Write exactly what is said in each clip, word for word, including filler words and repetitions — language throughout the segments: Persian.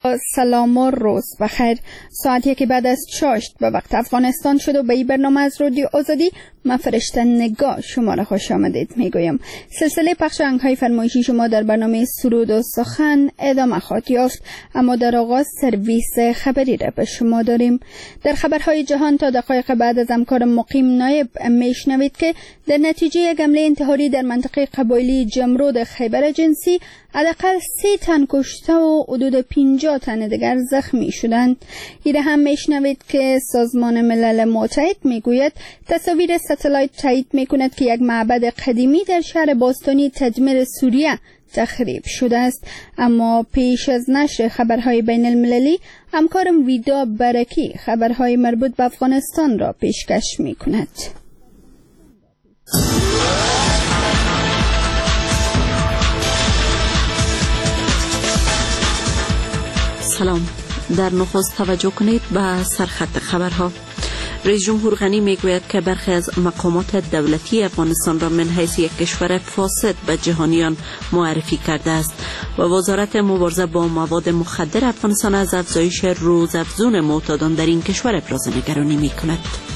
سلام و روز بخیر. ساعتی که بعد از چاشت به وقت افغانستان شد و به این برنامه از رادیو آزادی من فرشته نگاه شما را خوش آمدید میگویم. سلسله پخش آهنگ‌های فرمایشی شما در برنامه سرود و سخن ادامه خواهد یافت، اما در آغاز سرویس خبری را به شما داریم. در خبرهای جهان تا دقایق بعد از همکار مقیم نایب میشنوید که در نتیجه یک حمله انتحاری در منطقه قبایلی جمرود خیبر جنسی حداقل سی تن کشته و حدود پنجاه تن دیگر زخمی شدند. ایره هم میشنوید که سازمان ملل متحد میگوید تصاویر ستلایت تایید میکند که یک معبد قدیمی در شهر باستانی تدمیر سوریه تخریب شده است. اما پیش از نشر خبرهای بین المللی همکارم ویدا برکی خبرهای مربوط به افغانستان را پیشکش میکند. سلام. در نخست توجه کنید به سرخط خبرها. رئیس جمهور غنی میگوید که برخی از مقامات دولتی افغانستان را من حیث یک کشور فاسد به جهانیان معرفی کرده است و وزارت مبارزه با مواد مخدر افغانستان از افزایش روزافزون معتادان در این کشور ابراز نگرانی میکند.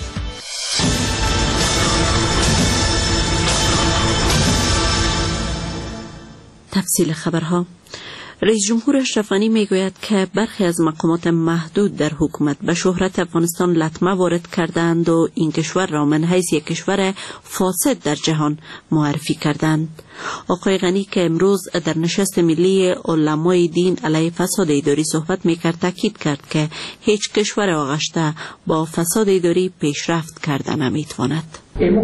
تفصیل خبرها. رئیس جمهور اشرف غنی میگوید که برخی از مقامات محدود در حکومت به شهرت افغانستان لطمه وارد کردند و این کشور را من حیث یک کشور فاسد در جهان معرفی کردند. آقای غنی که امروز در نشست ملی علمای دین علیه فساد اداری صحبت میکرد تاکید کرد که هیچ کشور آغشته با فساد اداری پیشرفت کرده نمیتواند.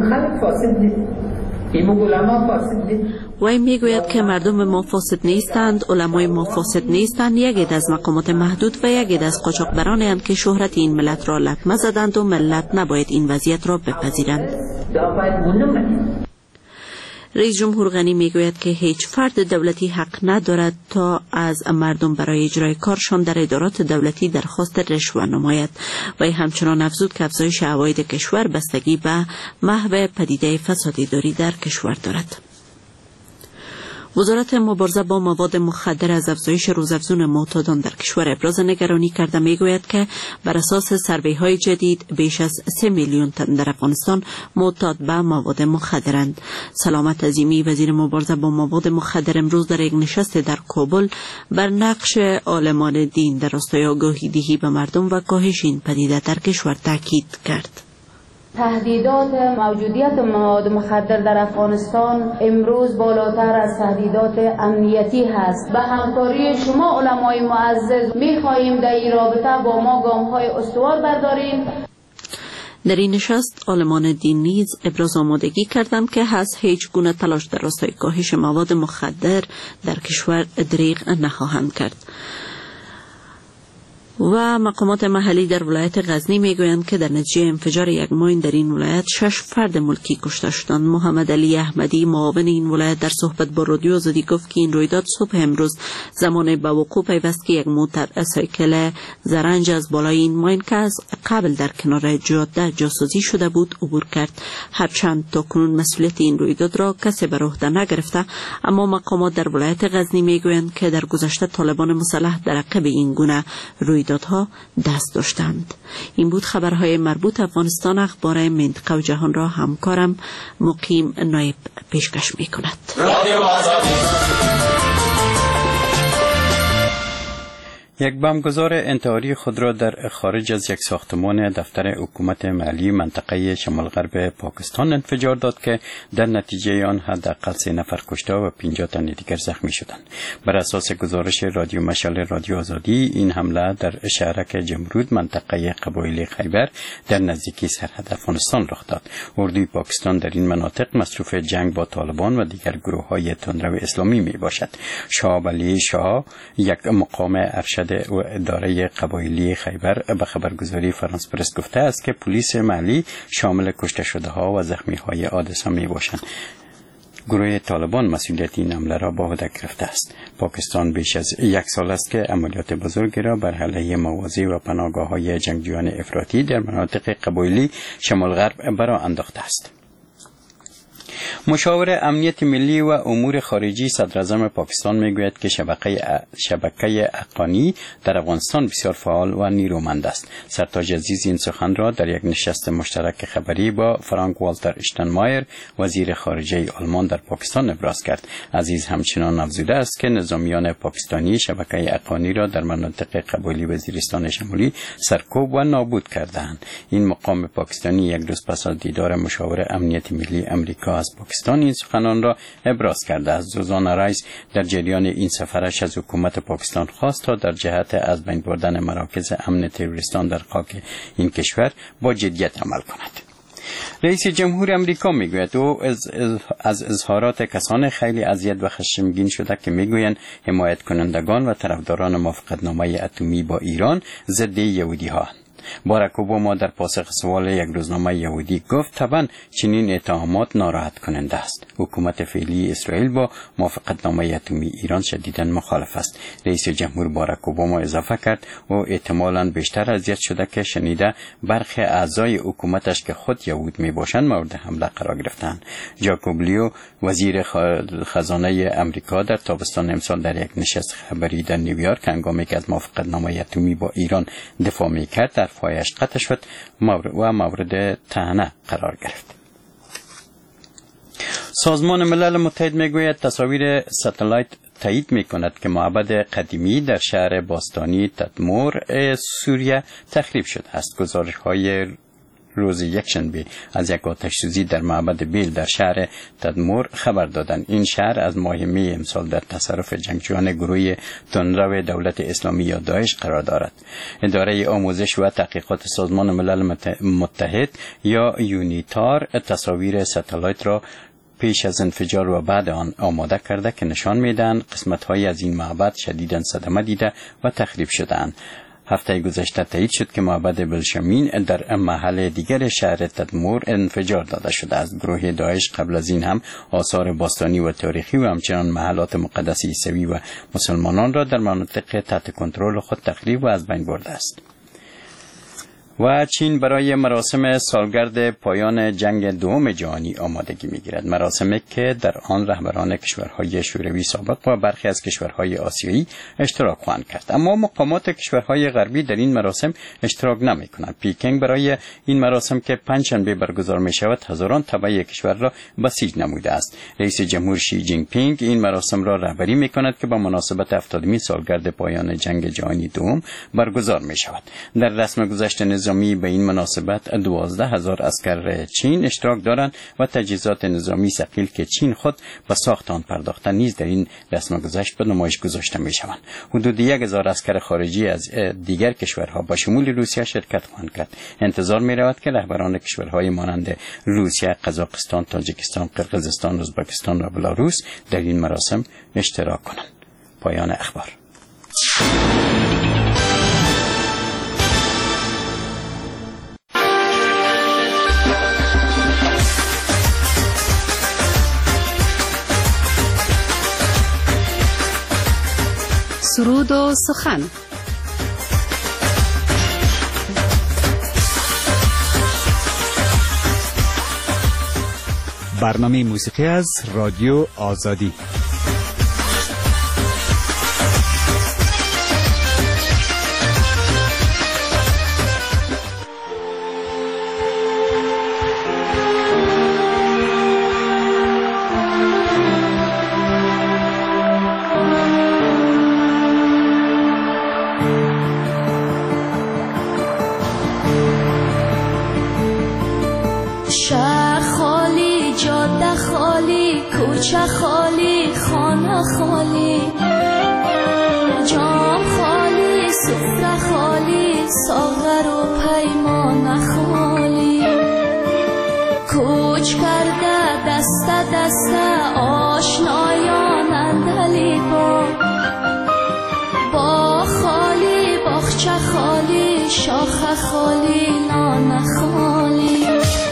وی میگوید که مردم ما فاسد نیستند، علمای ما فاسد نیستند، یکی از مقامات محدود و یکی از قاچاقبرانی اند که شهرت این ملت را لطمه زدند و ملت نباید این وضعیت را بپذیرند. رئیس جمهور غنی میگوید که هیچ فرد دولتی حق ندارد تا از مردم برای اجرای کارشان در ادارات دولتی درخواست رشوه نماید و همچنان افزود که افزایش عواید کشور بستگی به محو پدیده فساد اداری در کشور دارد. وزارت مبارزه با مواد مخدر از افزایش روزافزون معتادان در کشور ابراز نگرانی کرده میگوید که بر اساس سروی‌های جدید بیش از سه میلیون تن در افغانستان معتاد به مواد مخدرند. سلامت عظیمی وزیر مبارزه با مواد مخدر امروز در یک نشست در کابل بر نقش عالمان دین در راستای آگاهی دهی به مردم و کاهش این پدیده در کشور تاکید کرد. تهدیدات موجودیت مواد مخدر در افغانستان امروز بالاتر از تهدیدات امنیتی هست. به همکاری شما علمای معزز می‌خواهیم در این رابطه با ما گام‌های استوار برداریم. در این نشست عالمان دین نیز ابراز آمادگی کردند که از هیچ گونه تلاش در راستای کاهش مواد مخدر در کشور دریغ نخواهند کرد. و مقامات محلی در ولایت غزنی میگویند که در نتیجه انفجار یک ماین در این ولایت شش فرد ملکی کشته شدند. محمد علی احمدی معاون این ولایت در صحبت با رادیو آزادی گفت که این رویداد صبح امروز زمان به وقوع پیوست که یک موتر سایکل زرنج از بالای این ماین که از قبل در کنار جاده جاسازی شده بود عبور کرد. هرچند تاکنون مسئولیت این رویداد را کسی بر عهده نگرفته، اما مقامات در ولایت غزنی میگویند که در گذشته طالبان مسلح در عقب این گونه رویداد ها دست داشتند. این بود خبرهای مربوط افغانستان. اخبار منطقه و جهان را همکارم مقیم نایب پیشکش می کند. یک بمبگذار انتحاری خود را در خارج از یک ساختمان دفتر حکومت محلی منطقه شمال غرب پاکستان انفجار داد که در نتیجه آن حداقل سه نفر کشته و پنجاه تن دیگر زخمی شدند. بر اساس گزارش رادیو مشعل رادیو آزادی این حمله در شهرک جمرود منطقه قبایلی خیبر در نزدیکی سرحد افغانستان رخ داد. اردوی پاکستان در این مناطق مصروف جنگ با طالبان و دیگر گروه‌های تندرو اسلامی می باشد. شاه علی شاه یک مقام ارشد و اداره قبایلی خیبر به خبرگزاری فرانس پرس گفته است که پلیس محلی شامل کشته شده ها و زخمی های حادثه می باشند. گروه طالبان مسئولیت این حمله را به عهده گرفته است. پاکستان بیش از یک سال است که عملیات بزرگی را بر علیه مواضع و پناهگاه های جنگجویان افراطی در مناطق قبایلی شمال غرب برآ انداخته است. مشاور امنیت ملی و امور خارجی صدر اعظم پاکستان میگوید که شبکه شبکه اقانی در افغانستان بسیار فعال و نیرومند است. سرتاج عزیز این سخن را در یک نشست مشترک خبری با فرانک والتر اشتنمایر وزیر خارجه آلمان در پاکستان ابراز کرد. عزیز همچنان افزوده است که نظامیان پاکستانی شبکه اقانی را در مناطق قبولی وزیرستان شمالی سرکوب و نابود کردند. این مقام پاکستانی یک روز پس از دیدار مشاور امنیت ملی امریکا از پاکستان این سخنان را ابراز کرده است. سوزانا رایس در جریان این سفرش از حکومت پاکستان خواست تا در جهت از بین بردن مراکز امن تروریستان در خاک این کشور با جدیت عمل کند. رئیس جمهور امریکا میگوید او از, از اظهارات کسان خیلی اذیت و خشمگین شده که میگویند حمایت کنندگان و طرفداران موافقتنامه اتمی با ایران ضد یهودی ها. باراک اوباما در پاسخ سوال یک روزنامه یهودی گفت طبعا چنین اتهامات ناراحت کننده است. حکومت فعلی اسرائیل با موافقتنامه اتمی ایران شدیداً مخالف است. رئیس جمهور باراک اوباما اضافه کرد و احتمالاً بیشتر اذیت شده که شنیده برخی اعضای حکومتش که خود یهود می باشند مورد حمله قرار گرفتند. جاکوب لیو وزیر خزانه امریکا در تابستان امسال در یک نشست خبری در نیویورک هنگامی که از موافقتنامه اتمی با ایران دفاع می‌کرد در فایش قطع شد و مورد طعنه قرار گرفت. سازمان ملل متحد میگوید تصاویر ساتلایت تایید میکند که معبد قدیمی در شهر باستانی تدمور سوریه تخریب شده است. گزارش های روز یکشنبه از یک آتش‌سوزی در معبد بیل در شهر تدمور خبر دادند. این شهر از ماه می امسال در تصرف جنگجویان گروه تندرو دولت اسلامی یا داعش قرار دارد. اداره آموزش و تحقیقات سازمان ملل متحد یا یونیتار تصاویر ساتلایت را پیش از انفجار و بعد آن آماده کرده که نشان میدهند قسمت‌های از این معبد شدیداً صدمه دیده و تخریب شده‌اند. هفته گذشته تایید شد که معبد بلشمین در محل دیگر شهر تدمور انفجار داده شده است. گروه داعش قبل از این هم آثار باستانی و تاریخی و همچنان محلات مقدس عیسوی و مسلمانان را در مناطق تحت کنترل خود تخریب و از بین برده است. و چین برای مراسم سالگرد پایان جنگ دوم جهانی آمادگی می‌گیرد. مراسمی که در آن رهبران کشورهای شوروی سابق و برخی از کشورهای آسیایی اشتراک خواهند کرد. اما مقامات کشورهای غربی در این مراسم اشتراک نمی‌کنند. پکینگ برای این مراسم که پنجشنبه برگزار می‌شود هزاران تبع کشور را بسیج نموده است. رئیس جمهور شی جین پینگ این مراسم را رهبری می‌کند که با مناسبت هفتادمین سالگرد پایان جنگ جهانی دوم برگزار می‌شود. در رسم گذشت نظامی به این مناسبت دوازده هزار عسکر چین اشتراک دارند و تجهیزات نظامی ثقیل که چین خود به ساخت آن پرداخته نیز در این رسم گذشت به نمایش گذاشته می شوند. حدود یک هزار عسکر خارجی از دیگر کشورها با شمول روسیه شرکت خواهند کرد. انتظار می رود که رهبران کشورهای مانند روسیه، قزاقستان، تاجیکستان، قرقیزستان، ازبکستان و بلاروس در این مراسم اشتراک کنند. پایان اخبار. سرود و سخن. برنامه موسیقی از رادیو آزادی. کوچه خالی، خانه خالی، جام خالی، سفره خالی، ساغر و پیمان خالی. کوچ کرده دست دست آشنایان اندلی با با خالی، باغچه خالی، شاخه خالی، نان خالی.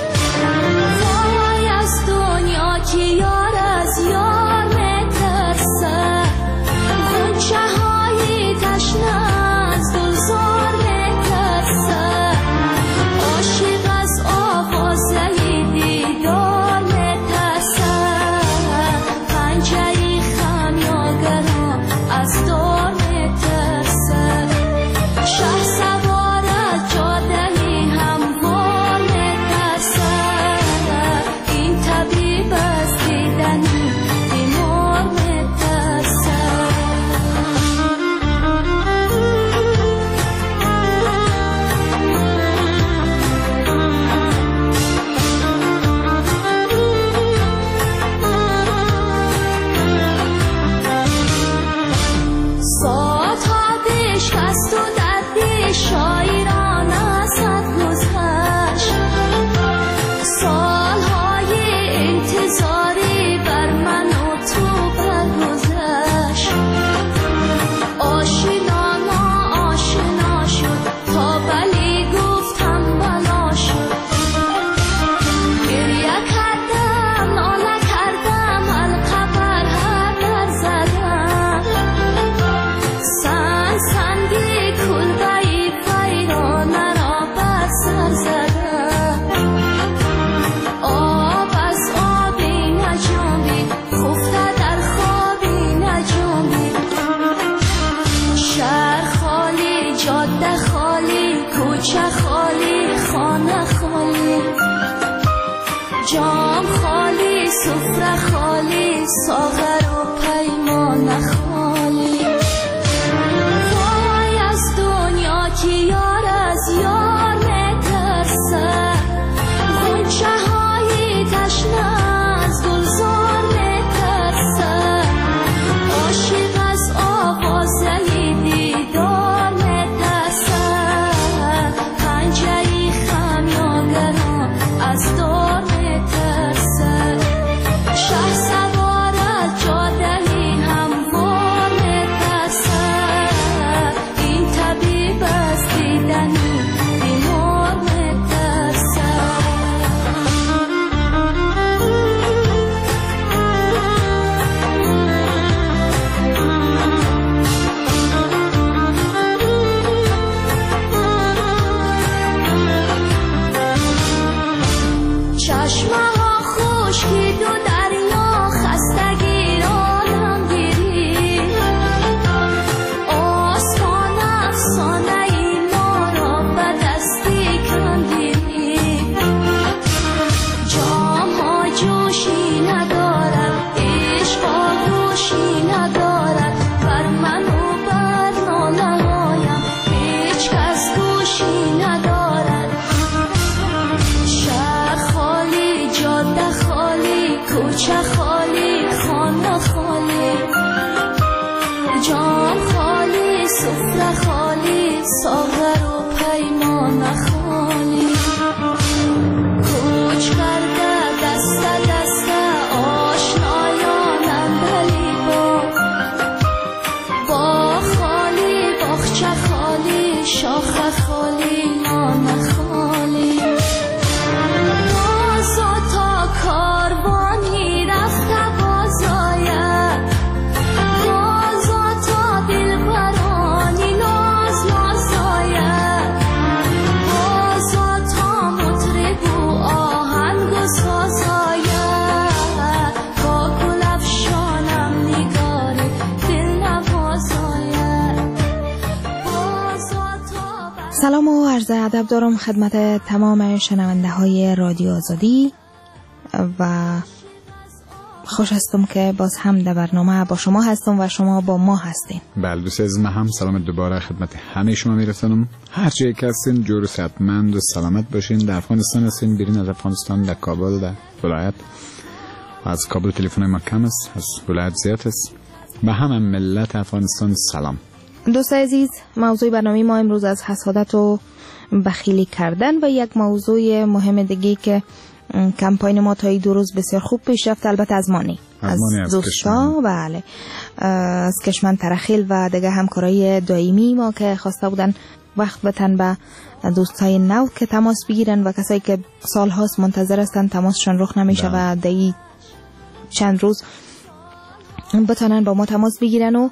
وای از دنیا که یار از یار میترسه، غنچه های تشنه از گلزار میترسه، عاشق از آوازه دیدار میترسه. کوچه خالی خانه خالی جام خالی سفره خالی ساغر و پیمان خالی وای از دنیا که یار از یار میترسه غنچه های تشنه از گلزار میترسه عاشق از آوازه دیدار میترسه پنجه خمیاگران از دار میترسه شه سوار از جاده هموار میترسه این طبیب از دیدن بیمار میترسه چشمه ها خشکی دو دریا خستگی آدم گیری آسمان افسانه ای ما را به دستی کندی جام ها جوشی ندارد عشق آگوشی ندارد بر من و بر ناله هایم هیچ کس گوشی ندارد شهر خالی جاده خالی کوچه خالی خانه خالی جام خالی سفره خالی ساغر و پیمان خالی کوچ کرده دسته دسته آشنایان اندلی با با خالی باغچه خالی شاخه خالی نان خالی بازا تا کاروانی رفته بازاید بازا تا دلبرانی ناز نازاید بازا تا مطرب و آهنگ و سازاید با گل افشانم نگار دل نوازاید بازا تا بر سلام و عرض ادب دارم خدمت تمام شنونده های رادیو آزادی و خوش هستم که باز هم در برنامه با شما هستم و شما با ما هستین. بله دوست از من هم سلام دوباره خدمت همه شما میرسانم. هر جایی که هستین جور و صحتمند و سلامت باشین. در افغانستان هستین بیرین از افغانستان در کابل در ولایت از کابل تلفن ما کم است از ولایت زیاد است. به همه ملت افغانستان سلام. دوست عزیز موضوع برنامه ما امروز از حسادت و بخیلی کردن و یک موضوع مهم دیگه که کمپاین ما تا دو روز بسیار خوب پیش رفت البته از مانی از, از دوستا بله از کشمن ترخیل و دیگه همکارای دائمی ما که خواسته بودن وقت بتن به دوستای نو که تماس بگیرن و کسایی که سال هاست منتظر هستن تماسشون رخ نمیشه و دیگه چند روز بتانن با ما تماس بگیرن و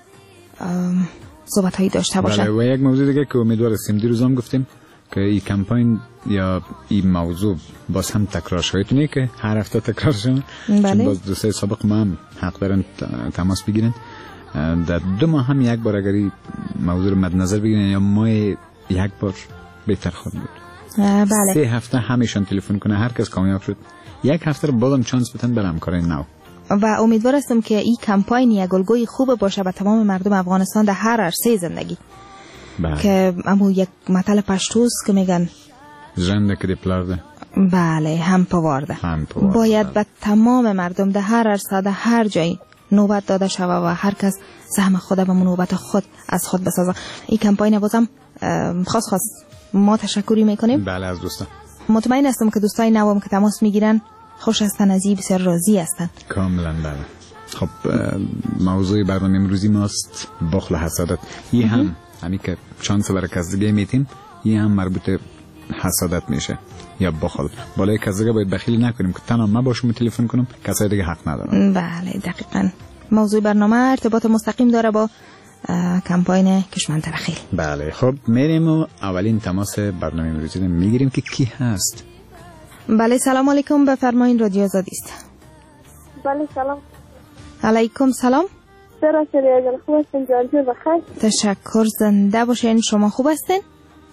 صحبت هایی داشته باشن. بله و یک موضوع دیگه که امیدوار هستیم دیروز هم گفتیم که این کمپاین یا این موضوع باز هم تکرار شویتونه که هر هفته تکرار شون. بله. چون باز دوستای سابق ما هم حق دارن تماس بگیرن. در دو ماه هم یک بار اگر این موضوع رو مد نظر بگیرن یا ماه یک بار بهتر خود بود. بله. سه هفته همیشان تلفن کنه هر کس کامیاب شد. یک هفته رو بازم چانس بدن برای همکارای نو. و امیدوار هستم که این کمپاین یک الگوی خوب باشه به تمام مردم افغانستان در هر عرصه زندگی. بله. که امو یک مطلب پشتوست که میگن ژنده که دیپلارده. بله هم پوارده. هم پوارده. باید به تمام مردم در هر عرصه در هر جایی نوبت داده شوه و هر کس سهم خود به نوبت خود از خود بسازه. این کمپاین بازم خاص خاص ما تشکری میکنیم. بله از دوستان. مطمئن هستم که دوستای نوام که تماس میگیرن خوش هستن از این بسیار راضی هستن. کاملا بله. خب موضوع برنامه امروزی ماست بخل و حسادت. این هم همین که چانس برای کس دیگه میتیم این هم مربوط حسادت میشه یا بخل. بالای کس دیگه باید بخیل نکنیم که تنها من باشم تلفن کنم کسای دیگه حق ندارن. بله دقیقاً. موضوع برنامه ارتباط مستقیم داره با کمپاین کشمن ترخیل. بله خب میریم و اولین تماس برنامه امروزی رو میگیریم که کی هست. بله سلام علیکم بفرمایید رادیو آزادی است. بله سلام. علیکم سلام. چرا شریعه جان خوب هستین جان جور بخیر. تشکر زنده باشین شما خوب هستین؟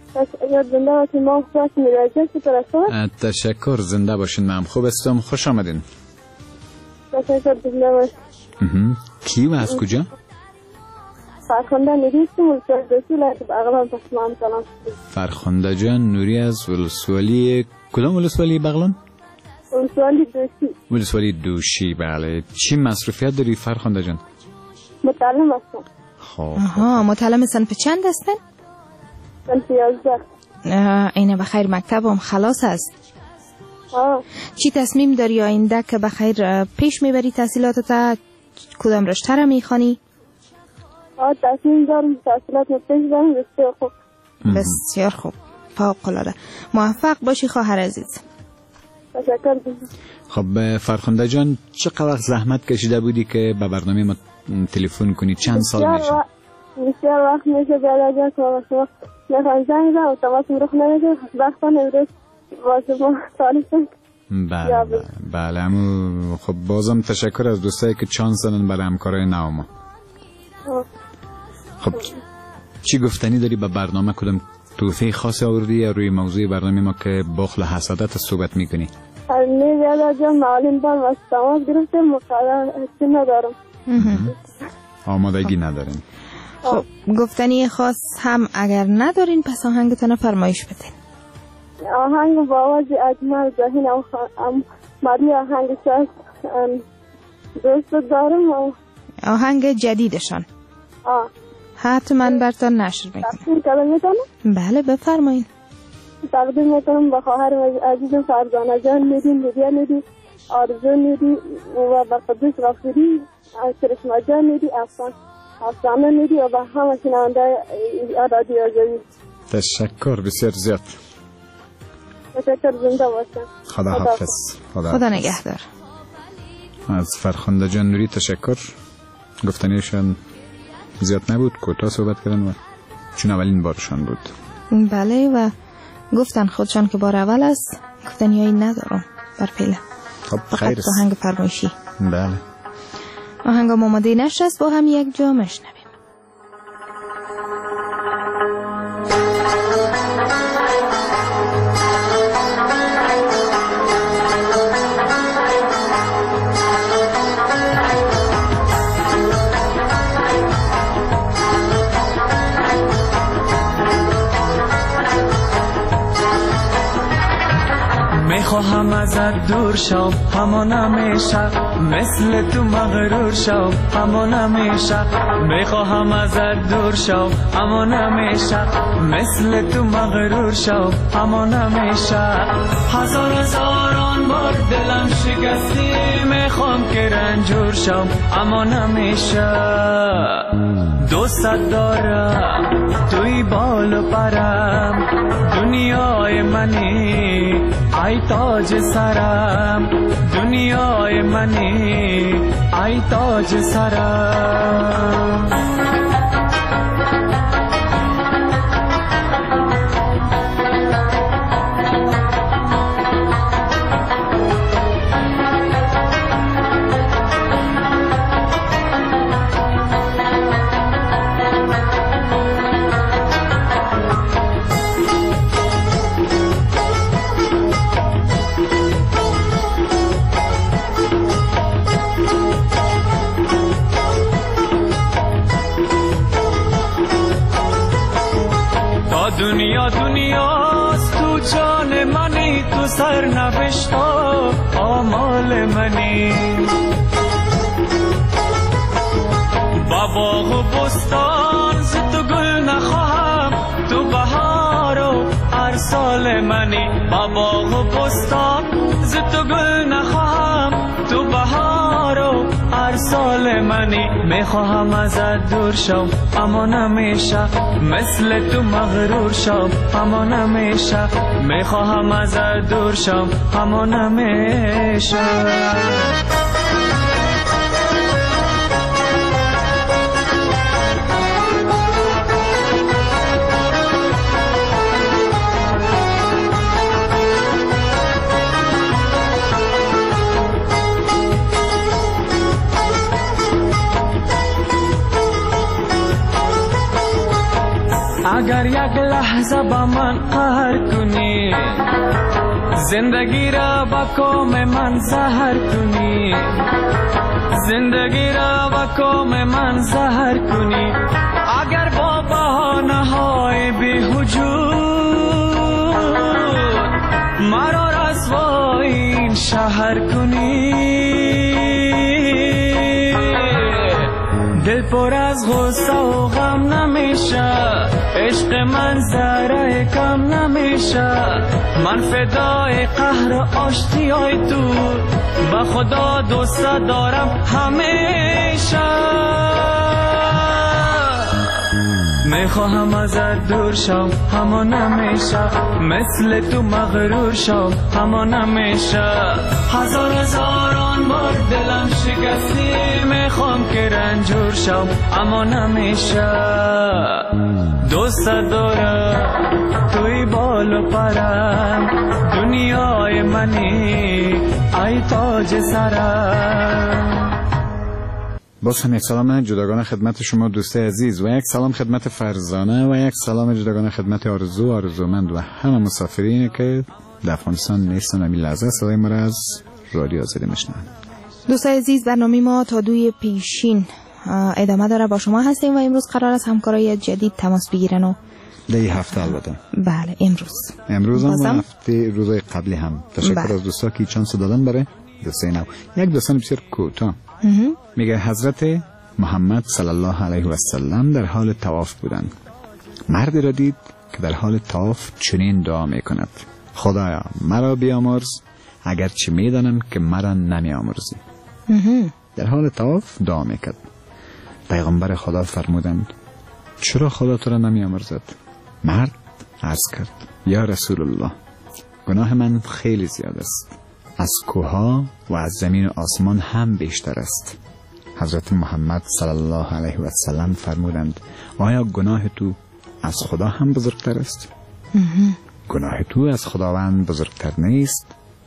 تشکر زنده باشین. ما خوش میراجع سپرستان. تشکر زنده باشین. من خوب هستم. خوش آمدین. تشکر زنده باشین. کی و از کجا؟ فرخنده نوری است ولسوالی لایت بغلان تسلیم سلام. فرخنده جان نوری از ولسوالی کدام ولسوالی بغلان؟ ولسوالی دوشی. ولسوالی دوشی. بله. چی مصروفیت داری فرخنده جان؟ متعلم هستم. خب. آها متعلم صنف چند هستن؟ صنف یازده. اینه بخیر مکتب هم خلاص است. آه. چی تصمیم داری آینده که بخیر پیش میبری تحصیلاتت؟ کدام رشته را میخوانی؟ آه تصمیم دارم تحصیلات پیش برم. بسیار خوب. بسیار خوب. فوق العاده. موفق باشی خواهر عزیز. تشکر. خب فرخنده جان چقدر وقت زحمت کشیده بودی که به برنامه ما تلفن کنی؟ چند سال میشه؟ بسیار وقت میشه بیاد جا که شما نفهم زنگ زن و تماس مروخ نمیشه. وقتا نمیرس واسه ما سالیسن. بله بله بله امو خب بازم تشکر از دوستایی که چانس دادن برای همکارای نو ما. خب چی گفتنی داری به برنامه؟ کدام توفیق خاصی آوردی یا روی موضوع برنامه ما که بخل حسادت صحبت میکنی؟ نه بیاد جا معلوم دارم از تماس گرفته مقرر هستی ندارم. آمادگی ندارین. خب گفتنی خاص هم اگر ندارین پس آهنگتون فرمایش بدین. آهنگ با آواز اجمل زهین ام ماری آهنگ شاید دوست دارم. آهنگ جدیدشان. آه حتما برتان نشر میکنم. تقدیم کردم میتونم؟ بله بفرمایین. تقدیم میکنم با خواهر عزیزم فرزانه جان نیدی نیدی نیدی آرزو نیدی و با قدوس غفوری کرشما جان نیدی افسان افسانه نیدی و با همه شنونده رادیو آزادی. تشکر بسیار زیاد. تشکر زنده باشم. خدا حافظ. خدا, خدا نگهدار. از فرخنده جان نوری تشکر. گفتنیشان زیاد نبود، کوتاه صحبت کردن و چون اولین بارشان بود. بله و گفتن خودشان که بار اول است. گفتنیایی ندارم بر فعلا. خب خیر است. آهنگ فرمایشی. بله. آهنگ آماده نشست با هم یک جا مشنویم. میخواهم ازت دور شو همان همیشه مثل تو مغرور شو همان همیشه میخواهم ازت دور شو همان همیشه مثل تو مغرور شو همان همیشه هزار هزاران بار دلم شکستی میخوام که رنجور شو همان همیشه دوست دارم توی بال و پرم دنیای منی ای تاج سرم دنیای منی ای تاج سرم دنیا دنیاست تو جان منی تو سر نوشتا آمال منی با باغ و بستان ز تو گل نخواهم تو بهار و هر سال منی با باغ و بستان ز تو گل نخواهم تو بهار و هر سال منی میخواهم ازت دور شو اما نمیشه مثل تو مغرور شو اما نمیشه میخواهم ازت دور شو اما نمیشه اگر یک لحظه با من قهر کنی، زندگی را با کام من زهر کنی، زندگی را با کام من زهر کنی، اگر با بهانه های بی‌وجود مرا رسوای این شهر کنی، دل پر از غصه و غم نمیشه، عشق من ذره کم نمیشه، من فدای قهر و آشتیای تو، با خدا دوست دارم همیشه، میخواهم ازت دور شم اما نمیشه، مثل تو مغرور شم اما نمیشه، هزار هزاران بار دلم شکستی، میخوام که رنجور شم اما نمیشه، دوست دارم توی بال و پرم، دنیای منی ای تاج سرم. باز هم یک سلام جداگانه خدمت شما دوست عزیز و یک سلام خدمت فرزانه و یک سلام جداگانه خدمت آرزو آرزومند و همه مسافرین که در افغانستان نیستن. امی لحظه صدای ما را از رادیو آزادی میشنوند. دوست عزیز، برنامه ما تا دوی پیشین ادامه داره. با شما هستیم و امروز قرار است همکارای جدید تماس بگیرن و دی هفته البته. بله امروز امروز هم هفته روزای قبلی هم تشکر بله. از دوستا که چانس دادن برای دوستای نو. یک دوستان بسیار کوتاه میگه حضرت محمد صلی الله علیه و سلم در حال طواف بودند. مردی را دید که در حال طواف چنین دعا میکند: خدایا مرا بیامرز اگرچه میدانم که مرا نمیامرزی. در حال طواف دعا میکرد. پیغمبر خدا فرمودند: چرا خدا تو را نمیامرزد؟ مرد عرض کرد: یا رسول الله، گناه من خیلی زیاد است، از کوها و از زمین و آسمان هم بیشتر است. حضرت محمد صلی الله علیه و سلم فرمودند: آیا گناه تو از خدا هم بزرگتر است؟ گناه تو از خداوند بزرگتر نیست؟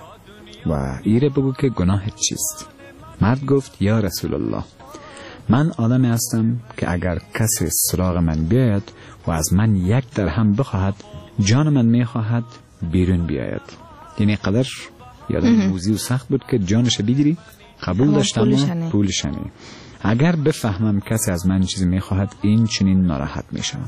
و ایره بگو که گناه چیست؟ مرد گفت: یا رسول الله، من آدمی هستم که اگر کسی سراغ من بیاید و از من یک درهم بخواهد، جان من میخواهد بیرون بیاید. یعنی قدر یادم موزی و سخت بود که جانش بگیری قبول داشتم و پولش نمی. اگر بفهمم کسی از من چیزی میخواهد، این چنین ناراحت میشم.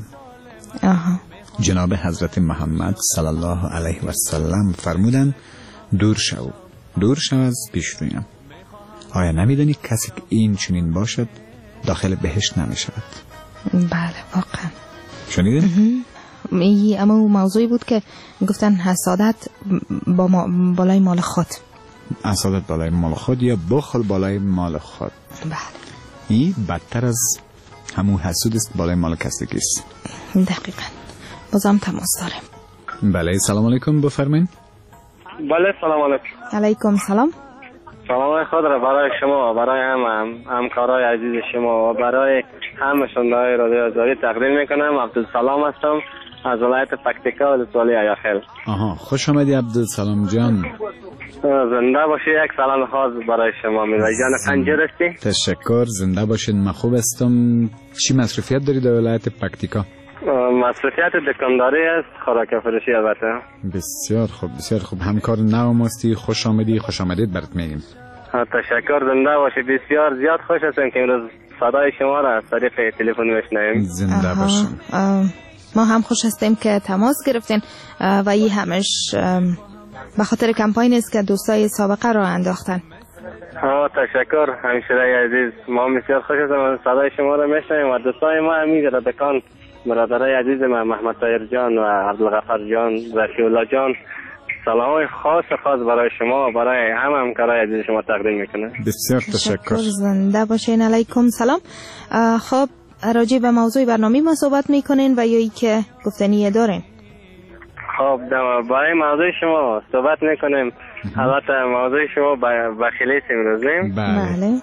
جناب حضرت محمد صلی الله علیه و سلم فرمودند: دور شو، دور شو از پیش رویم. آیا نمیدانی کسی که این چنین باشد داخل بهشت نمیشود؟ بله واقعا شنیدین؟ ای اما موضوعی بود که گفتن حسادت با ما بالای مال خود، حسادت بالای مال خود یا بخل بالای مال خود. بله این بدتر از همون حسود است بالای مال کسکی است. دقیقاً. بازم تماس داریم. بله سلام علیکم، بفرمایید. بله سلام علیکم. علیکم سلام. سلام خود را برای شما، برای هم همکارای عزیز شما و برای همه شنوندگان رادیو آزادی تقدیم میکنم. عبدالسلام هستم از ولایت پکتیکا و ولسوالی ایاخیل. آها، خوش آمدی عبدالسلام جان. زنده باشی. یک سلام خاص برای شما میلاد جان پنجر هستی. تشکر، زنده باشید. من خوب هستم. چی مصرفیت داری در ولایت پکتیکا؟ مصرفیت دکانداری است، خوراک فروشی البته. بسیار خوب، بسیار خوب. همکار نو ماستی. خوش آمدی، خوش آمدید برات میگیم. تشکر، زنده باشی. بسیار زیاد خوش هستم که امروز صدای شما را از طریق تلفن میشنویم. زنده باشین. ما هم خوش هستیم که تماس گرفتین و این همش به خاطر کمپاین است که دوستای سابقه را انداختن. ها تشکر همشیره عزیز. ما بسیار خوش هستیم صدای شما را میشنویم و دوستای ما همینجا دکان برادرای عزیز ما محمد طاهر جان و عبدالغفار جان و شیولا جان، سلام خاص خاص برای شما و برای همه همکارای عزیز شما تقدیم میکنه. بسیار تشکر. زنده باشین. علیکم سلام. خب راجع به موضوع برنامه ما صحبت میکنین و یا ای که گفتنی دارین؟ خب برای موضوع شما صحبت میکنیم. البته موضوع شما بخیلی امروزی. بله.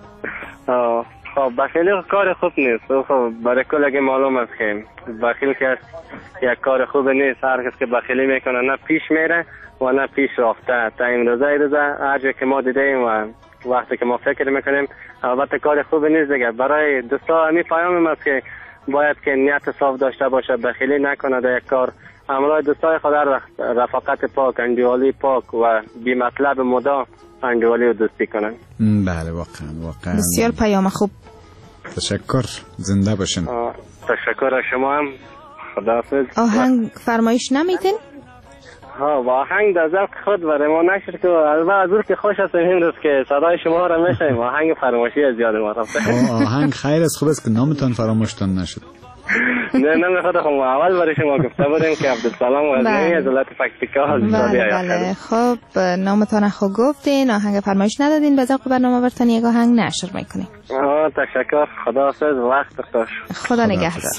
خب بخیلی کار خوب نیست. خب برای کل اگه معلوم است که بخیل که یک کار خوب نیست. هر کس که بخیلی میکنه نه پیش میره و نه پیش رفته. تا امروزه ایروزه هر جا که ما دیدیم و وقتی که ما فکر میکنیم البته کار خوب نیست دیگه. برای دوستا همین پیام است که باید که نیت صاف داشته باشه، بخیلی نکنه در یک کار. عملای دوستای خود در رفاقت پاک، انډیوالی پاک و بی مطلب مدام انډیوالی و دوستی کنن. بله واقعا واقعا بسیار پیام خوب. تشکر، زنده باشین. تشکر از شما هم. خداحافظ. آهنگ فرمایش نمیتین؟ ها با آهنگ در ذوق خود برای ما نشر که البته از اون که خوش هستم این روز که صدای شما را میشنویم. آهنگ فراموشی از یاد ما رفته. آهنگ خیر است، خوب است که نامتان فراموشتان نشد. نه نه خود خود اول برای شما گفته بودیم که عبدالسلام و از ولایت پکتیکا حاضر بله خب نامتان خود گفتین، آهنگ فرمایش ندادین، به ذوق برنامه برتون یک آهنگ نشر میکنیم. آه تشکر، خداحافظ، وقت خوش. خدا نگهدار.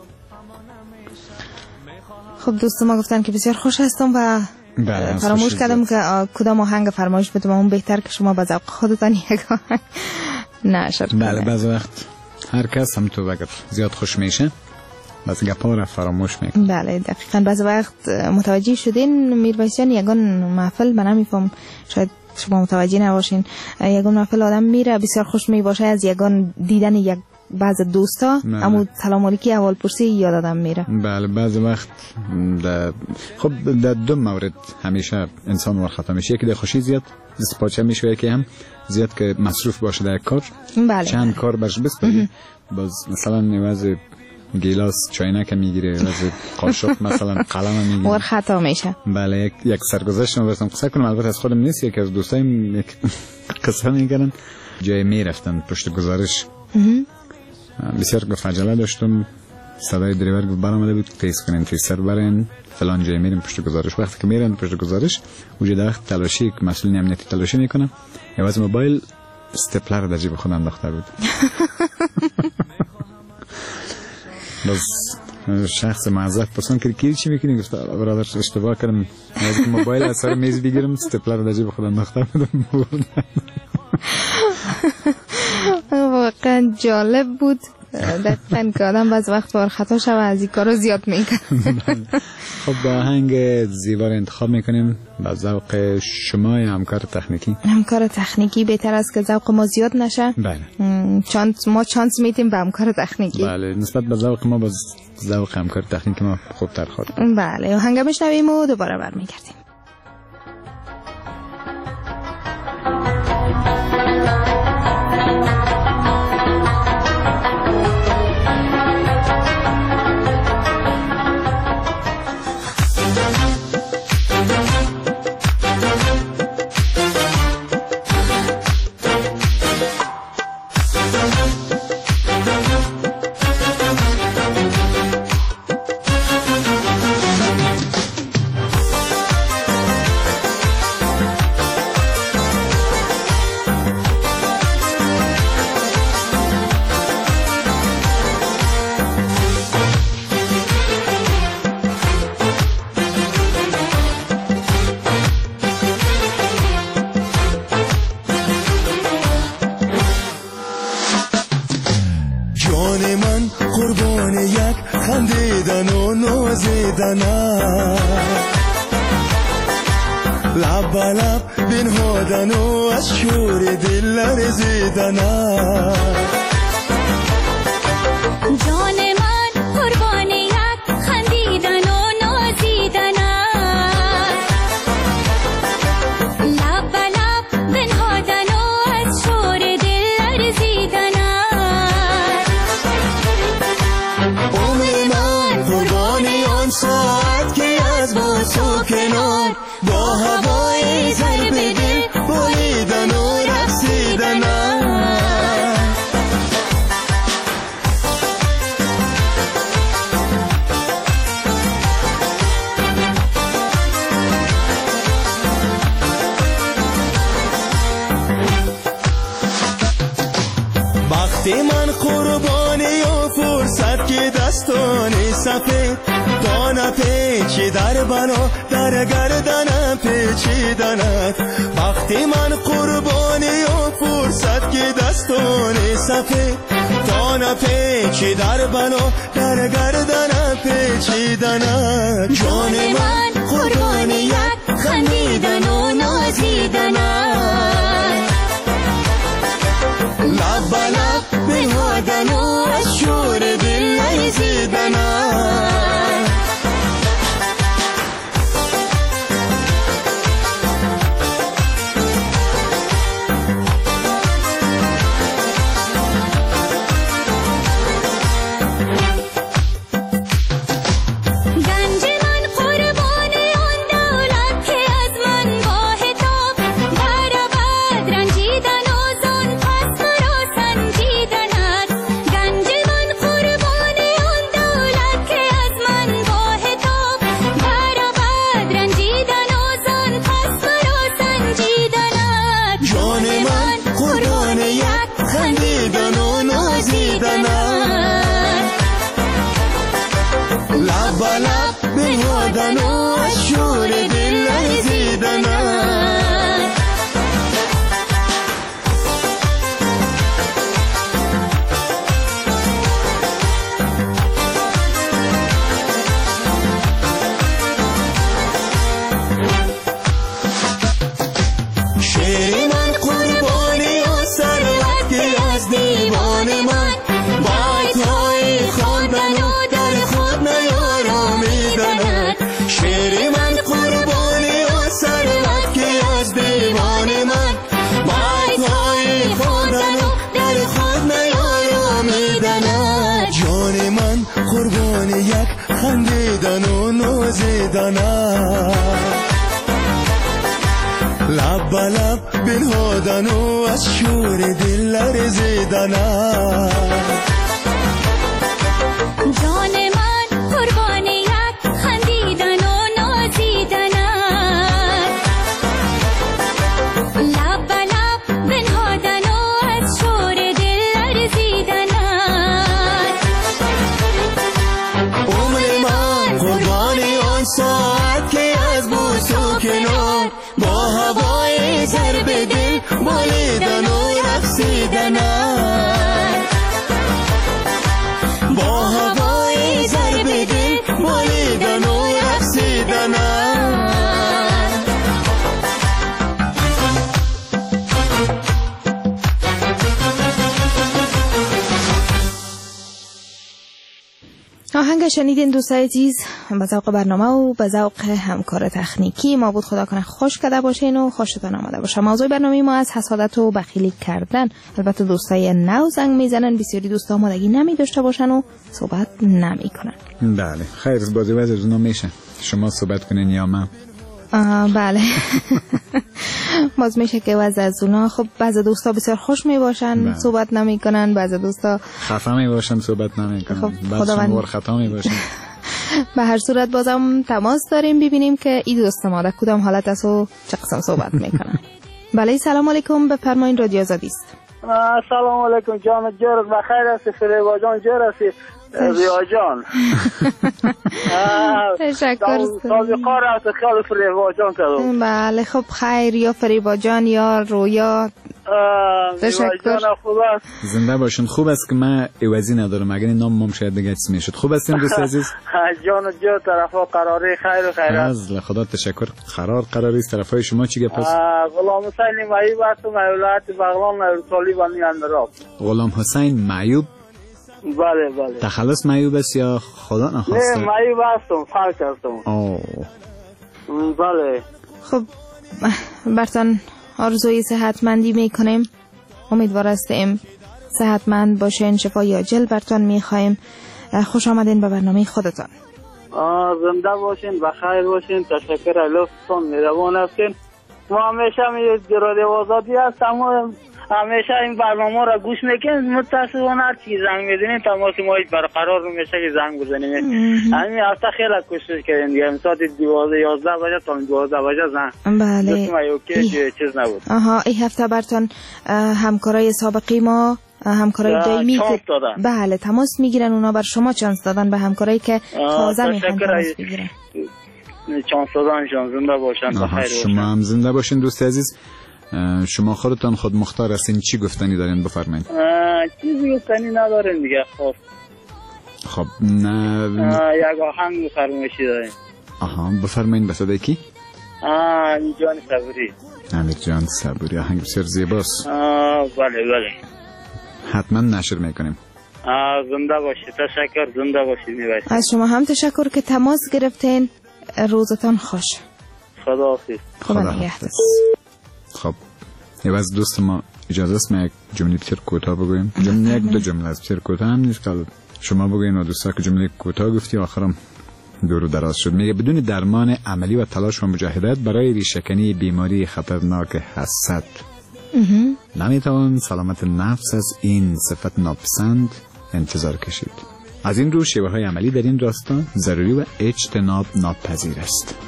خب دوست ما گفتن که بسیار خوش هستم و فراموش کردم که کدام آهنگ فرمایش بدم، اون بهتر که شما به ذوق خودتان یک آهنگ نشر کنید. بله بعض وقت هر کس هم تو اگر زیاد خوش میشه بس گپا را فراموش میکنه. بله دقیقاً. بعض وقت متوجه شدین میرویسیان یگان محفل، من نمیفهم شاید شما متوجه نباشین، یگان محفل آدم میره بسیار خوش میباشه، از یگان دیدن یک بعض دوستا اما سلام علیکی اول پرسی یاد آدم میره. بله بعض وقت ده خب در دو مورد همیشه انسان ور خطا میشه، یکی در خوشی زیاد دست پاچه میشه، یکی هم زیاد که مصروف باشه در کار. بله. چند کار برش بسپاری باز مثلا نیواز گیلاس چاینک میگیره، نیواز قاشق مثلا قلم میگیره ور خطا میشه. بله یک یک سرگذشت ما برسم قصه کنم، البته از خودم نیست، یکی از دوستایم یک قصه میگن جای میرفتن پشت گزارش بسیار گفت عجله داشتم، صدای دریور گفت برآمده بود تیز کنین تیزتر برین فلان جای میریم پشت گزارش. وقتی که میرن پشت گزارش وجود وقت تلاشی که مسئول امنیتی تلاشی میکنه، یواز موبایل استپلر در جیب خود انداخته بود. باز شخص معذرت پرسان که کی چی میکنی؟ گفت برادر اشتباه کردم، از موبایل از سر میز بگیرم استپلر در جیب خود انداخته بودم. واقعا جالب بود. دقیقاً که آدم بعض وقت بار خطا شوه از این کارو زیاد میکنه. خب با آهنگ زیبا انتخاب میکنیم با ذوق شما یا همکار تکنیکی؟ همکار تکنیکی بهتر است که ذوق ما زیاد نشه. بله. چانس ما چانس میتیم به همکار تکنیکی. بله نسبت به ذوق ما با ذوق همکار تکنیکی ما خوبتر خورد. بله آهنگ میشنویم و دوباره برمیگردیم. لب لب بنهادن و از شور دل لرزیدن جان من قربان یک خندیدن و نازیدن لب لب بنهادن و از شور دل لرزیدن عمر من قربان آن ساعت که از با تو کنار با هوای ضرب دل بریدن و رقصیدن وقتی من قربانی و فرصت که دستانی سفید دانه پیچی در بنا در گردنم پیچیدنت وقتی من قربانی و فرصت که دستانی سفید دانه پیچی در بنا در گردنم پیچیدنت جان من قربانی یک خندیدن و نازیدنت لب لب بنهادن و از شور دل بنهادن و از شور دل لرزیدنن. شعر من قربانی و ثروت که از دیوان من بیت‌های خواندن و در خود نیارامیدند. شعر من قربانی و ثروت که از دیوان من بیت‌های خواندن و در خود نیارامیدند. جان من قربان یک خندیدن و نازیدنند. لب به لب بنهادن و از شور دل لرزیدنن. جان من قربان یک خندیدن و نازیدنن. لب به لب بنهادن و از شور دل لرزیدنن. عمر من قربان آن ساعت که از بوس و کنار با هوای ضرب دل بالیدن و رقصیدنن. با هوای ضرب دل بالیدن و رقصیدنن. آهنگ شنیدین دوستای عزیز به ذوق برنامه و به ذوق همکار تکنیکی ما بود. خدا کنه خوش کرده باشین و خوشتون آمده باشه. موضوع برنامه ما از حسادت و بخیلی کردن. البته دوستای نو زنگ میزنن، بسیاری دوستا آمادگی نمی داشته باشن و صحبت نمی کنن. بله خیر، بازی وزر اونا میشه شما صحبت کنین یا من؟ بله باز میشه که وضع از اونا. خب بعضی دوستا بسیار خوش می باشن بله. صحبت نمی کنن، بعضی دوستا خفه می باشن صحبت نمی کنن. خب بعضی مور خطا می باشن. به هر صورت بازم تماس داریم ببینیم که این دوست ما در کدام حالت است و چه قسم صحبت میکنن. بله سلام علیکم، بفرمایید رادیو آزادی است. سلام علیکم جان جور بخیر هستی؟ فریبا جان جور هستی؟ ریا جان تشکر. سابقا رفت خیال فریبا جان کردم. بله خب خیر، یا فریبا جان یا رویا. تشکر. زنده باشین. خوب است که من عوضی ندارم، اگر این نام مام شاید دیگه اسم میشد. خوب هستین دوست عزیز؟ جان جو طرفا قراری خیر و خیرات. از خدا تشکر. قرار قراری است. طرفای شما چی گپ است؟ غلام حسین معیوب هستم، ولایت بغلان نورطالی بنی اندراب. غلام حسین معیوب؟ بله بله. تخلص معیوب است یا خدا نخواسته؟ نه معیوب هستم، فرق هستم. اوه بله. خب برتان آرزوی صحتمندی میکنیم، امیدوار هستیم صحتمند باشین، شفای عاجل برتان میخوایم. خوش آمدین به برنامه خودتان. زنده باشین، بخیر باشین. تشکر از لطفتان، مهربان هستین. ما همیشه می رادیو آزادی هستم و همیشه این برنامه را گوش میکنیم. متاسفانه هر چی زنگ میزنیم تماس ما برقرار نمیشه که زنگ بزنیم. همین هفته خیلی کوشش کردیم دیگه، ساعت دوازده یازده بجه تا دوازده بجه زنگ. بله. اوکی چیز نبود. آها این هفته برتون همکارای سابقی ما، همکارای دائمی که بله تماس میگیرن، اونا بر شما چانس دادن به همکارایی که تازه میخوان تماس بگیرن. چانس دادنشان. زنده باشن، بخیر باشن. شما هم زنده باشین دوست عزیز. شما خودتان خود مختار هستین، چی گفتنی دارین بفرمایید؟ چیزی گفتنی ندارین دیگه. خب خب نه یک آهنگ فرمایشی دارین. آها بفرمایید. به صدای کی؟ امیر جان صبوری. امیر جان صبوری. آهنگ بسیار زیباست. بله بله حتما نشر میکنیم. زنده باشید. تشکر. زنده باشید. میباشید. از شما هم تشکر که تماس گرفتین. روزتان خوش. خداحافظ. خدا نگهدار. خب یواز دوست ما اجازه است ما یک جمله بسیار کوتاه بگویم. جمله یک دو جمله است، بسیار کوتاه هم نیست که شما بگوین و دوستا که جمله کوتاه گفتی آخرم دور و دراز شد. میگه بدون درمان عملی و تلاش و مجاهدت برای ریشه‌کنی بیماری خطرناک حسد نمیتوان سلامت نفس از این صفت ناپسند انتظار کشید. از این رو شیوه های عملی در این راستا ضروری و اجتناب ناپذیر است.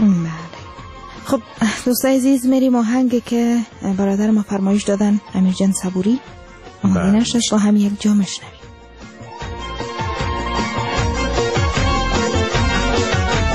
خب دوستای عزیز، میریم آهنگی که برادر ما فرمایش دادن امیر جان صبوری آماده نشد با هم یک جا مشنویم.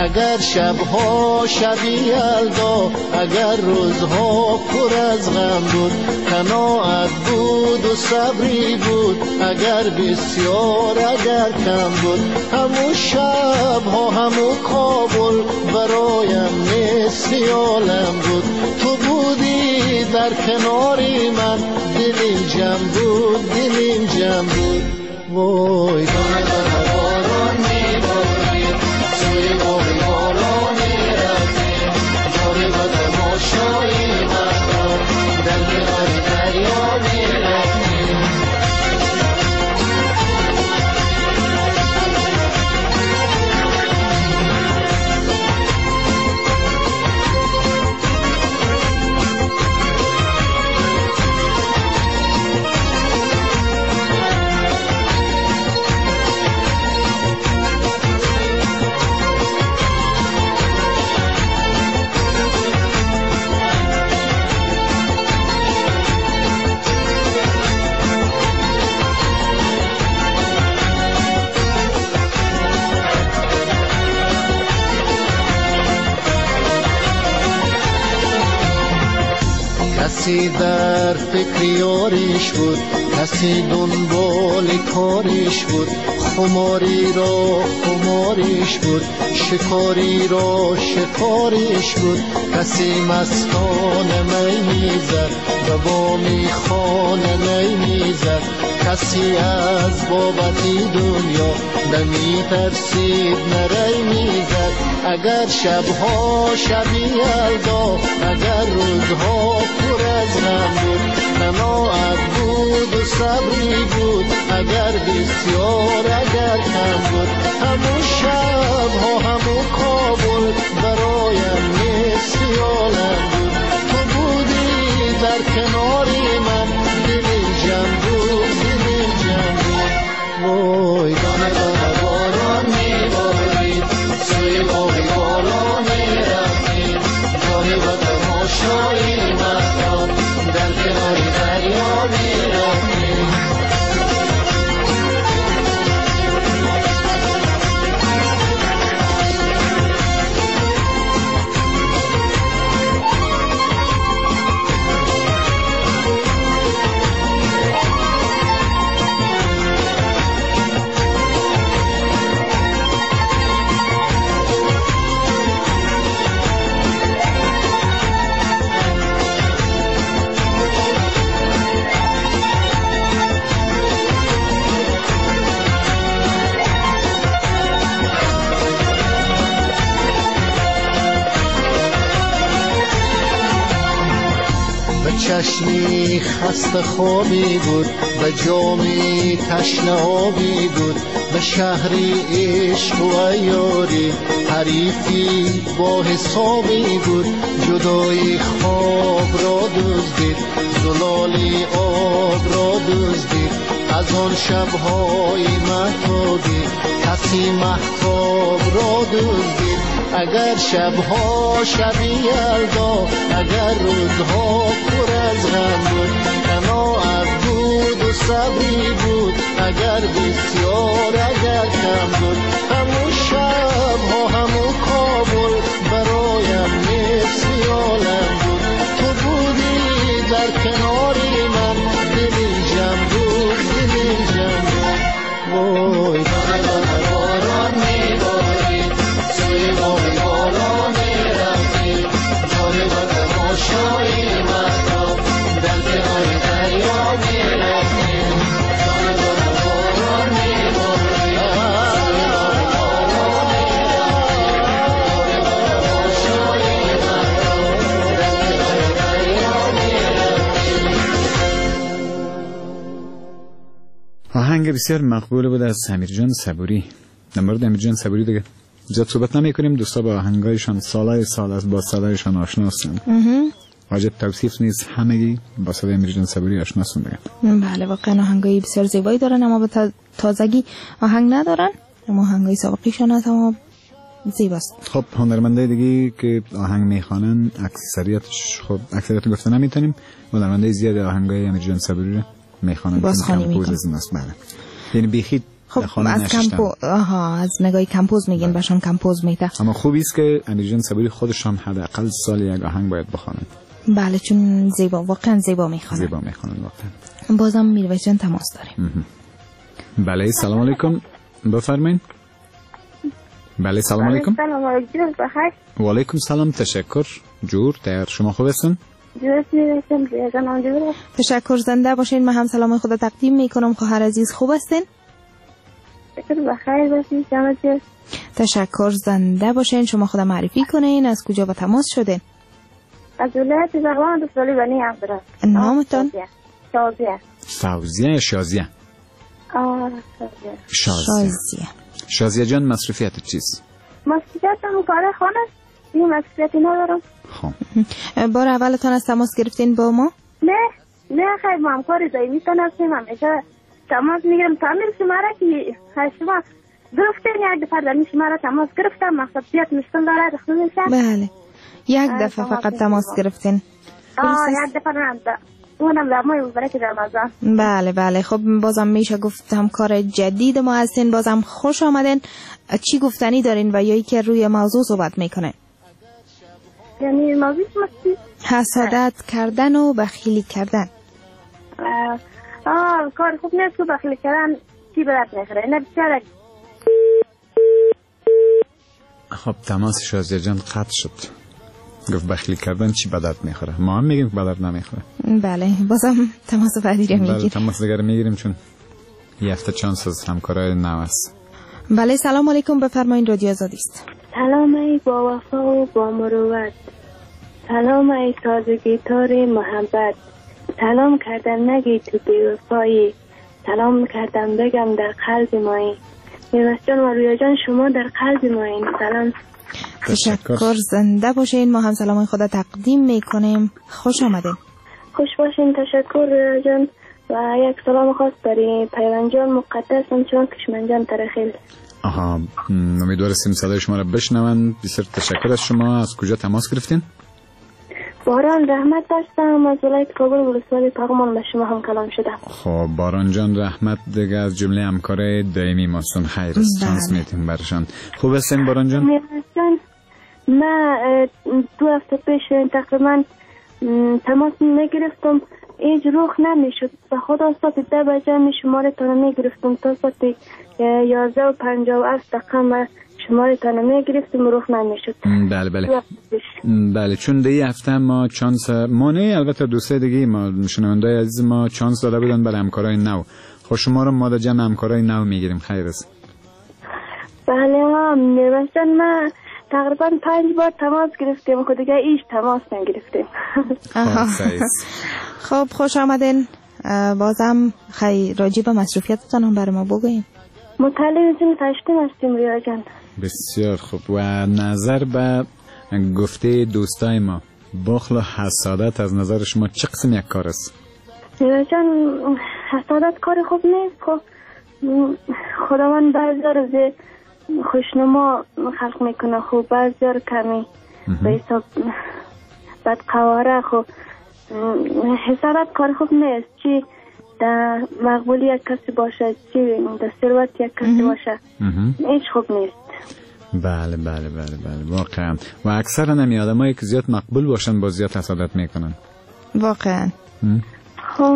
اگر شبها شبی یلدا، اگر روزها پر از غم بود، قناعت بود و صبری بود، اگر بسیار اگر کم بود، همون شبها همون کابل برایم مثل عالم بود. تو بودی در کناری من، دلیم جمع بود، دلیم جمع بود. وای دانه دانه باران میبارید، سوی باغی بالا میرفتیم، جاری با تماشایی مردم در کنار دریا میرفتیم. کسی در فکر یاریش بود، کسی دنبال کاریش بود، خماری را خماریش بود، شکاری را شکاریش بود. کسی مستانه می میزد، دوامی خانه می میزد، کسی از بابتی دنیا نمی ترسید نری میزد. اگر شبها شبی یلدا، اگر روزها پر از غم بود، قناعت بود و صبری بود، اگر بسیار اگر کم بود، همون شبها همون کابل برایم مثل عالم بود. تو بودی در کناری من، دلیم جمع بود، دلیم جمع بود. وای دانه دانه باران میبارید، سوی باغی بالا میرفتیم، جاری با تماشایی مردم در کنار دریا میرفتیم. چشمی خسته خوابی بود، به جامی تشنه آبی بود، به شهری عشق و عیاری حریفی با حسابی بود. جدای خواب را دزدید، زلالی آب را دزدید، از آن شبهای مهتابی کسی مهتاب را دزدید. اگر شبها شبی یلدا، اگر روزها پر از غم بود، قناعت بود و صبری بود، اگر بسیار اگر کم بود، همون شبها همون کابل برایم مثل عالم بود. تو بودی در کناری من، دلیم جمع بود، دلیم جمع بود. وای دانه دانه باران میبارید، سوی باغی بالا میرفتیم، جاری با تماشایی مردم در کنار دریا میرفتیم. دانه دانه باران میبارید، سوی باغی بالا میرفتیم، جاری با تماشایی مردم در کنار دریا میرفتیم. آهنگ بسیار مقبول بود از امیرجان صبوری. در مورد امیرجان صبوری دیگه زیاد صحبت نمی کنیم. دوستا با آهنگایشان سالهای سال از با صدایشان آشنا هستند. واجب توصیف نیست، همگی با صدای امیرجان صبوری آشنا هستند دیگه. بله واقعا آهنگای بسیار زیبایی دارن، اما به تازگی آهنگ ندارن، اما آهنگای سابقیشان هست اما زیباست. خب هنرمندای دیگه که آهنگ میخوانن اکثریتش خب اکثریت گفته نمیتونیم، هنرمندای زیاد آهنگای امیرجان صبوری رو میخوانن. بازخوانی میکنن. بله. یعنی بیخی خب از کمپو آها از نگاه کمپوز میگین باشون کمپوز میته. اما خوبی است که اندیجان صبوری خودش هم حداقل سال یک آهنگ باید بخونن. بله چون زیبا واقعا زیبا میخونن. زیبا میخونن واقعا. بازم میرویس جان تماس داریم. بله سلام علیکم بفرمایید. بله سلام علیکم. سلام علیکم بخیر. و علیکم سلام تشکر. جور تیار شما خوب هستین؟ تشکر زنده باشین. من هم سلام خدا تقدیم میکنم. خواهر عزیز خوب هستین؟ بخیر باشین. شما چه؟ تشکر زنده باشین. شما خدا معرفی کنین از کجا به تماس شدین؟ از ولایت زغوان دستالی بنی عبدالله. نامتون؟ شازیه. فوزیه شازیه. آه شازیه. شازیه. شازیه جان مصروفیت چیست؟ مصروفیت هم کار خانه است. این مصروفیتی ندارم. خب بار اولتان از تماس گرفتین با ما؟ نه نه خیلی ما هم کار دایمی تان هستیم. همیشه تماس میگیرم. تعمیر شما را که شما گرفتین یک دفعه در شما را تماس گرفتم. مقصد بیاد مشکل داره دخل میشه. بله یک دفعه فقط تماس گرفتین. آه یک دفعه نمیده. اونم در ماه مبارک رمضان. بله بله خب بازم میشه گفتم کار جدید ما هستین. بازم خوش آمدین. چی گفتنی دارین و یا ای که روی موضوع صحبت میکنه؟ یعنی موضوع چی؟ حسادت کردن و بخیلی کردن. آه, آه کار خوب نیست که بخیلی کردن چی برد نخره. نه بسیاره. خب تماس شازیه جان قطع شد. گفت بخیلی کردن چی بدت میخوره. ما هم میگیم که بدت نمیخوره. بله بازم تماس بعدی رو میگیریم. بله تماس دیگر میگیریم چون یه هفته چانس از همکارای نو است. بله سلام علیکم بفرمایید رادیو آزادی است. سلام ای با وفا و با مروت. سلام ای تازگی تار محبت. سلام کردم نگی تو بی‌وفایی. سلام کردم بگم در قلب مایی. میراث جان و رویا جان شما در قلب مایی. سلام. تشکر زنده باشین. ما هم سلام خدا تقدیم میکنیم. خوش آمدین. خوش باشین. تشکر رویا جان و یک سلام خاص برای پیوند جان مقدس همچنان کشمن جان ترخیل. آها امیدوارستیم صدای شما را بشنون. بسیار تشکر از شما. از کجا تماس گرفتین؟ باران رحمت هستم از ولایت کابل ولسوالی پغمان به شما هم کلام شدم. خب باران جان رحمت دیگه از جمله همکارای دائمی ماستون. خیر است چانس میتیم برشان. خوب هستین باران جان؟ میراث جان من دو هفته پیش تقریبا تماس نگرفتم. هیچ روخ نمیشد. به خدا ساعت ده بجه می شماره تانه میگرفتم تا ساعت یازده و پنجاه و هفت دقیقه شماره تانه میگرفتم روخ نمیشد. بله بله بله چون ده هفته ما چانس ما نه البته دوسته دیگه ما شنوندای عزیز ما چانس داده بودن برای همکارای نو. خب شما رو ما در جمع همکارای نو میگیریم. خیر است. بله ها میراث جان من تقریبا پنج بار تماس گرفتیم خود دیگه ایش تماس نگرفتیم. خب خوش آمدین. بازم خیلی راجع به مصروفیتتان هم برای ما بگوین. مطالعه جون تشتیم هستیم ریا جان. بسیار خوب. و نظر به گفته دوستای ما بخل و حسادت از نظر شما چه قسم یک کار است؟ ریا جان حسادت کار خوب نیست. خب خداوند بعضی روزه خوشنما خلق میکنه. خب بعضی رو کمی به حساب بدقواره. خب حسادت کار خوب نیست. چی در مقبولی یک کسی باشه چی در ثروت یک کسی باشه هیچ خوب نیست. بله بله بله بله واقعا. و اکثر نمی آدمایی که زیاد مقبول باشن با زیاد حسادت میکنن واقعا. خب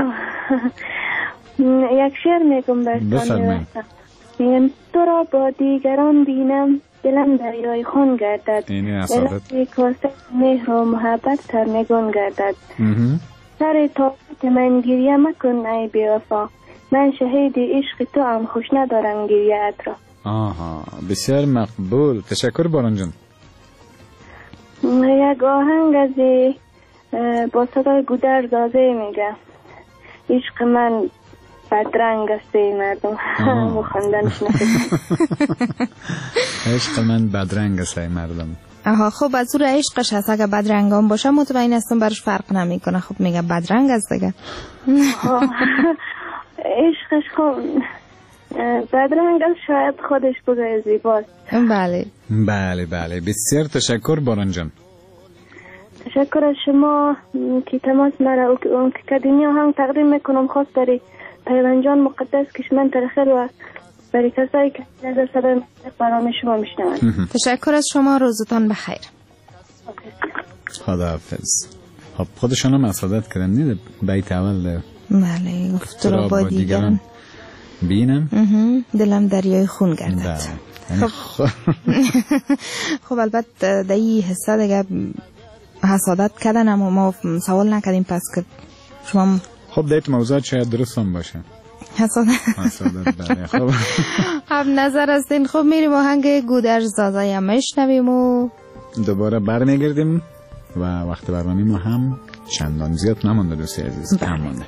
یک شعر میگم برسان. میگم تو را با دیگران بینم دلم دریای خون گردد. دلم کاسه مهر و محبت سرنگون گردد. سر طاقت من گریه مکن ای بی‌وفا. من شهید عشق تو هم خوش ندارم گریه‌ات را. آها بسیار مقبول. تشکر باران جان. یک آهنگ از با صدای گودرز زازه میگه عشق من بدرنگ است ای مردم. بخوندنش نفید. عشق من بدرنگ است ای مردم. آها خب از اون عشقش هست. اگه بدرنگان باشه مطمئن هستم برش فرق نمیکنه. خب میگه بدرنگ است دیگه. عشقش خب بدرنگ است شاید خودش بگه زیباست. بله بله بله بسیار تشکر باران جان. تشکر از شما که تماس مرا اون که دنیا هم تقدیم میکنم خاص داری پیوند جان مقدس کشمن ترخیر و برای کسایی که از صدای برنامه شما میشنوند. تشکر از شما، روزتان بخیر. خداحافظ. خب خودشون هم مسادت کردن بیت اول. بله، گفت را با دیگران بینم دلم دریای خون گردد. خب خب البته در این حصه دیگه حسادت کردن، اما ما سوال نکردیم، پس که شما خب دیت موضوع شاید درست هم باشه. حسادت حسادت بله. خب هم نظر هستین. خب میریم آهنگ گودرز زازای هم میشنویم و دوباره برمیگردیم و وقت برنامه ما هم چندان زیاد نمانده دوستی عزیز، کم مانده.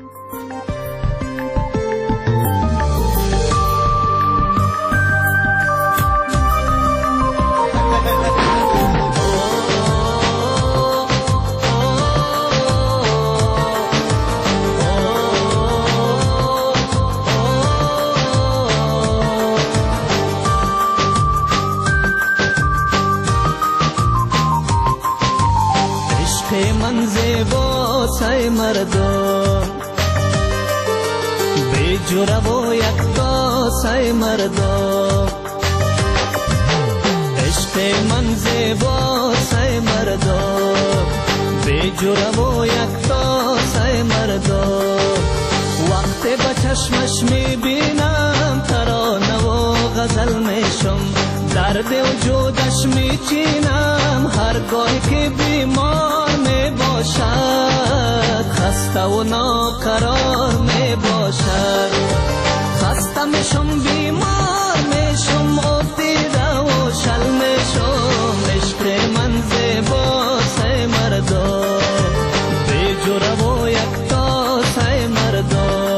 مردم به جوره و یک داسه مردم، عشق من زیباسه مردم به جوره و یک داسه مردم، وقتی به چشمش میبینم ترانه و غزل میشم، درد وجودش میچینم هرگاه که بیمار میباشد، خسته و ناقرار میباشد، خسته میشم بیمار میشم افتیده و شل میشم، عشق من زیباسه مردم به جوره و یک تاسه مردم.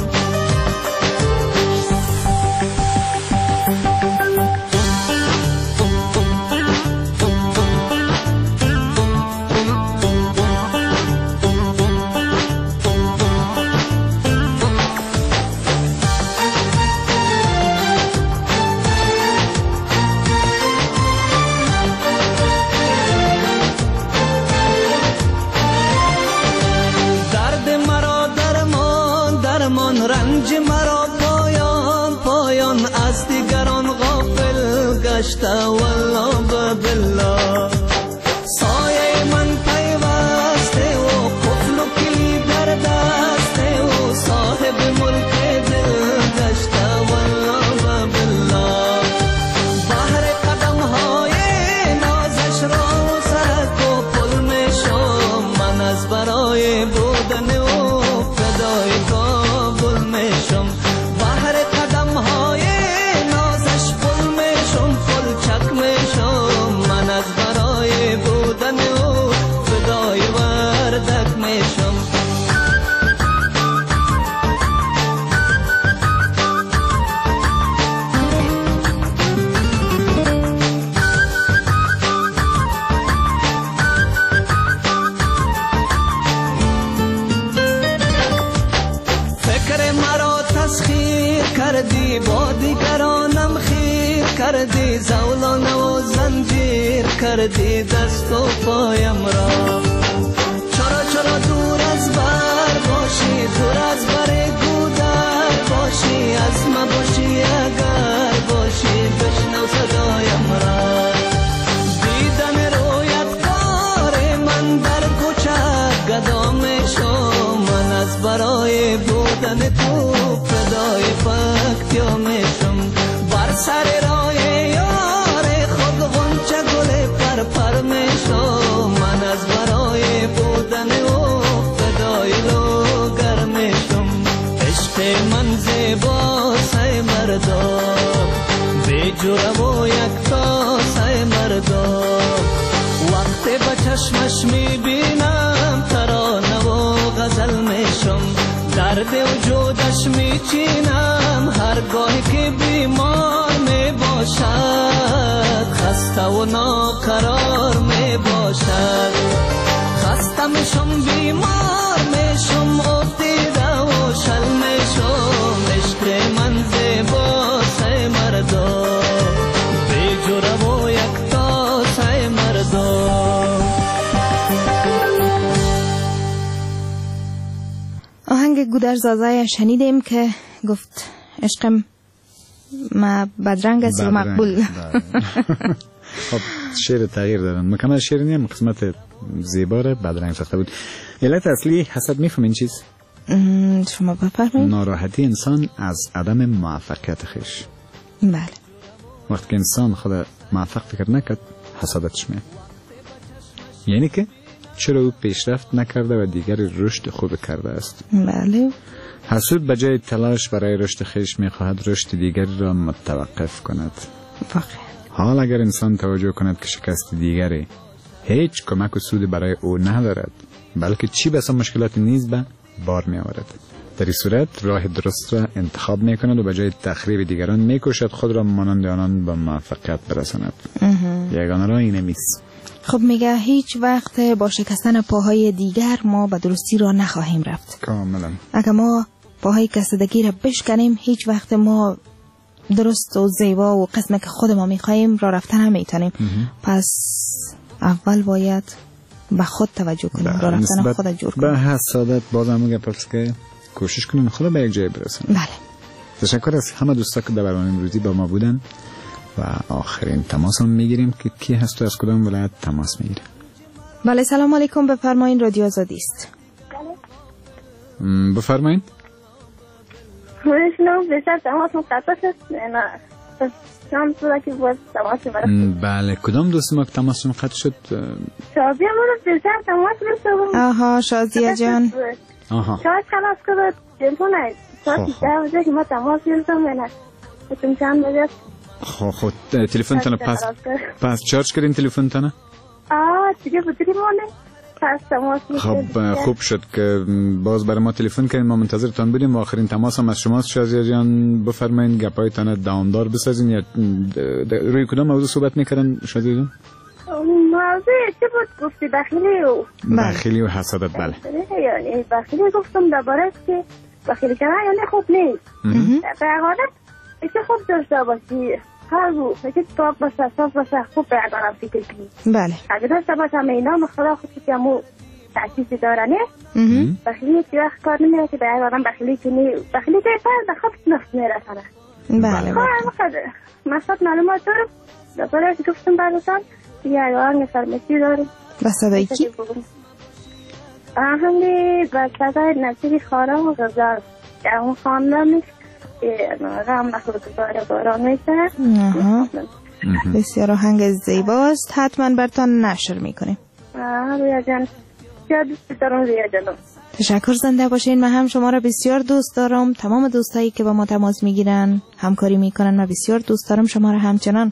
رنج مرا پایان پایان از دیگران غافل گشته، والله بالله سایه من پیوسته و قفل و کلید در دسته و صاحب ملک دل گشته، والله بالله بحر قدم های نازش را سرک و پل میشم، من از برای بودن و فدای کابل میشم، بحر قدم های نازش پل میشم، پل چک میشم، من از برای بودن و فدای وردک میشم. کردی با دیگرانم خیر کردی، زولانه و زنجیر کردی دست و پایم را، چرا چرا دور از بر باشی، دور از بر گودر باشی، از ما باشی اگر باشی، بشنو صدایم را، دیدن رویت کار من در کوچه گدا میشم، من از برای بودن تو فدای پکتیا میشم، بر سر راه یار خود غنچه گل پر پر میشم، من از برای بودن او فدای لوگر میشم، عشق من زیباسه مردم به جوره و یک تاسه مردم، وقتی به چشمش میبینم ترانه و غزل میشم، درد وجودش میچینم هرگاه که بیمار میباشد، خسته و ناقرار میباشد، خسته میشم بیمار میشم افتیده و شل میشم، عشق من زیباسه مردم به جوره و یک تاسه مردم. آهنگ گودرز زازای شنیدیم که گفت عشقم ما بدرنگ است و مقبول. خب شعر تغییر دارن، مکمل شعر نیم، قسمت زیباره بدرنگ ساخته بود. علت اصلی حسد میفهمین چیز؟ شما بفرمایید. ناراحتی انسان از عدم موفقیت خیش. بله. وقتی که انسان خود موفق فکر نکرد حسادتش میاد، یعنی که چرا او پیشرفت نکرده و دیگری رشد خوب کرده است. بله. حسود به جای تلاش برای رشد خیش میخواهد رشد دیگری را متوقف کند. واقعا. حال اگر انسان توجه کند که شکست دیگری هیچ کمک و سودی برای او ندارد، بلکه چی بسا مشکلات نیز به بار می آورد، در این صورت راه درست را انتخاب می کند و به جای تخریب دیگران می کوشد خود را مانند آنان به موفقیت برساند. یگانه راه اینه میست. خب میگه هیچ وقت با شکستن پاهای دیگر ما به درستی را نخواهیم رفت. کاملا. اگر ما پاهای کسیدگی را بشکنیم هیچ وقت ما درست و زیبا و قسمت که خود ما میخواییم را رفتن هم میتونیم. پس اول باید به خود توجه کنیم، را رفتن خود جور کنیم. به حسادت بازم میگه پس که کوشش کنیم خود به یک جای برسیم. بله. تشکر از همه دوستا که در برنامه امروزی با ما بودن و آخرین تماس هم میگیریم که کی هست و از کدام ولایت تماس میگیره. بله سلام علیکم، بفرمایید رادیو آزادی است. بفرمایید. منشنم بسیار تماس مقطع شد. نه شام تو که باز تماس مرد. بله کدام دوست ما که تماس قطع شد؟ شازیه ما بسیار تماس رسید. آها شازیه جان. آها. شاید خلاص کرد تلفن است. شاید دیگه که ما تماس گرفتم نه. بتون چند بجه. خب خب تلفن تنه پس پس چارج کردین تلفن تنه؟ آه دیگه بودی مونه. خب خوب شد که باز برای ما تلفن کردین، ما منتظرتان بودیم و آخرین تماس هم از شماست. شازیه جان بفرمایید گپایتان دوامدار بسازین. یا روی کدام موضوع صحبت میکردن شازیه جان؟ موضوع چی بود گفتی؟ بخیلی و بخیلی و حسادت. بله یعنی بخیلی گفتم درباره که بخیلی کنه یعنی خوب نیست. در حالت چه خوب داشته باشی هرو فکر تو باشه صاف باشه خوب برگردم فکر کنی. بله. اگه داشته باشم اینا مخدا خود که همو تحسیسی دارنه بخیلی که وقت کار نمیره که برگردم بخیلی کنی بخیلی که پر به خود نفس میرسنه. بله. خب مقصد معلومات دارم درباره که گفتم براتان دیگه اگه آنگه فرمسی داریم. و صدایی کی؟ آهنگی و صدای نزدیک خانم و غزار که اون خاندانش رام نخود باره باران میشه. بسیار آهنگ زیباست، حتما برتان نشر میکنیم. رویا جان بسیار دوست دارم. رویا جانم تشکر، زنده باشین. من هم شما را بسیار دوست دارم، تمام دوستایی که با ما تماس میگیرن همکاری میکنن و بسیار دوست دارم شما را همچنان.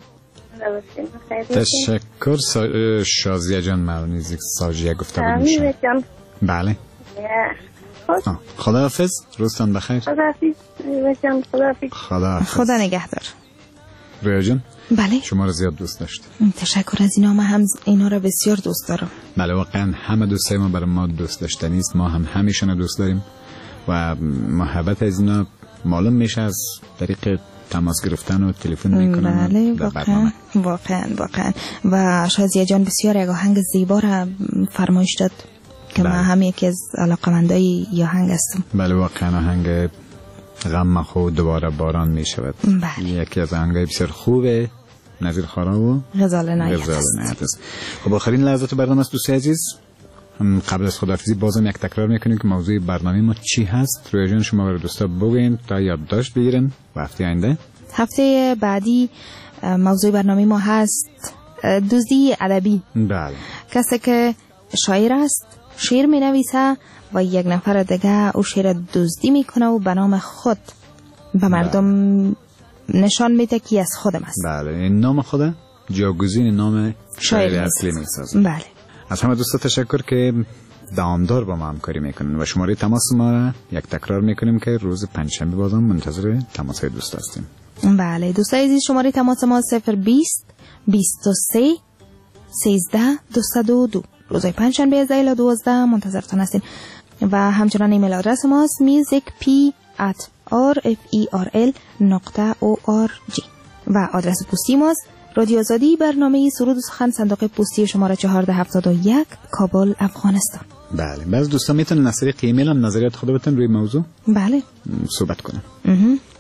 تشکر شازیه جان. معنی ساجیه گفته بود میشه. بله خداحافظ، روزتان بخیر. خداحافظ. خداحافظ. خدا نگهدار. رویا جان بله شما را زیاد دوست داشت. تشکر از اینا، من هم اینا را بسیار دوست دارم. بله واقعا همه دوستای ما برای ما دوست داشتنی است، ما هم همیشون دوست داریم و محبت از اینا معلوم میشه از طریق تماس گرفتن و تلفن میکنن. بله واقعا واقعا واقعا. و شازیه جان بسیار یک آهنگ زیبا را فرمایش داد که بله. من هم یکی از علاقمندای این آهنگ هستم. بله واقعا آهنگ غم خود دوباره باران می شود. بله. یکی از آهنگای بسیار خوبه، نظیر خارا و غزال نایت است. خب آخرین لحظات برنامه است دوستای عزیز. قبل از خداحافظی بازم یک تکرار میکنیم که موضوع برنامه ما چی هست. روی جان شما برای دوستا بگوین تا یادداشت بگیرن و هفته آینده هفته بعدی موضوع برنامه ما هست دزدی ادبی. بله. کسی که شاعر است شعر می نویسه و یک نفر دیگه او شعر دزدی میکنه و به نام خود به مردم بله. نشان میده که از خودم است. بله این نام خوده جاگزین نام شاعر اصلی میسازه. بله. از همه دوستا تشکر که دوامدار با ما همکاری میکنن و شماره تماس ما را یک تکرار میکنیم که روز پنجشنبه بازم منتظر تماس های دوست هستیم. بله دوستای عزیز شماره تماس ما صفر بیست بیست و سه سیزده دویست و دو و دو. روزهای پنجشنبه از ایلا دوازده منتظرتان هستیم و همچنان ایمیل آدرس ماست musicp at rferl نقطه org و آدرس پستی ماست رادیو آزادی، برنامه سرود و سخن، صندوق پستی شماره چهارده هفتاد و یک، کابل، افغانستان. بله بعض دوستان میتونن از طریق ایمیل هم نظریات خود بتن روی موضوع بله صحبت کنن.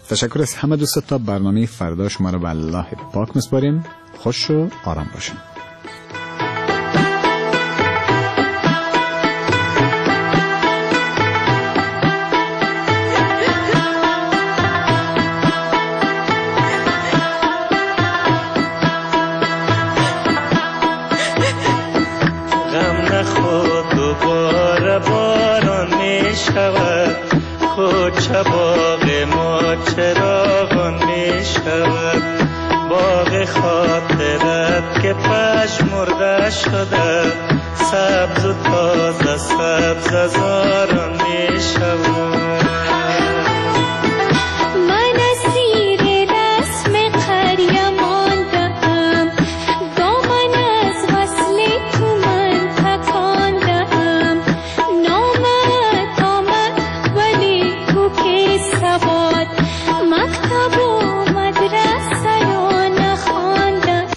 تشکر از همه دوست. تا برنامه فردا شما رو به الله پاک میسپاریم. خوش و آرام باشین. کوچه باغ ما چراغان می شود، باغ خاطرت که پژمرده شده، سبز و تازه سبز از آران می شود. من اسیر رسم قریه ماندم، دامن از وصل تو من تکاندم، نامت آمد ولی تو که سواد، مکتب و مدرسه را نخواندم.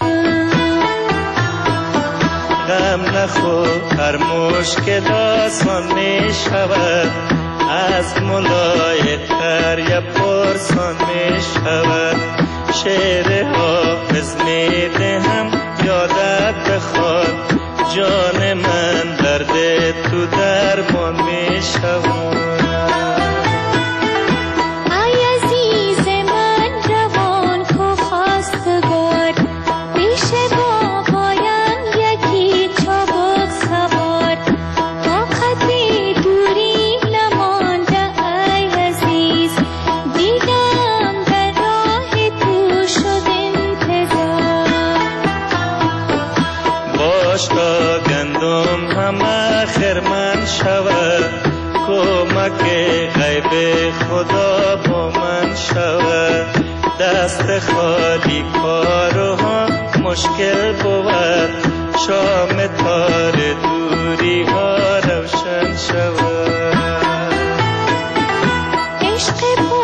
غم نخور هر مشکل آسان می شود، از ملای قریه پرسان می شود. شعر حافظ می دهم یادت بخواد، جان من درد تو درمان می شود. ای عزیز من جوان کو خواستگار، پیش بابایم یکی چابک سوار، طاقت دوری نمانده ای عزیز، دیدم در راه تو شد انتظار. باش تا گندم همه خرمن شود، کمک غیب خدا با من شود. دست خالی کارها مشکل بود، شام تار دوری ها روشن شود. عشق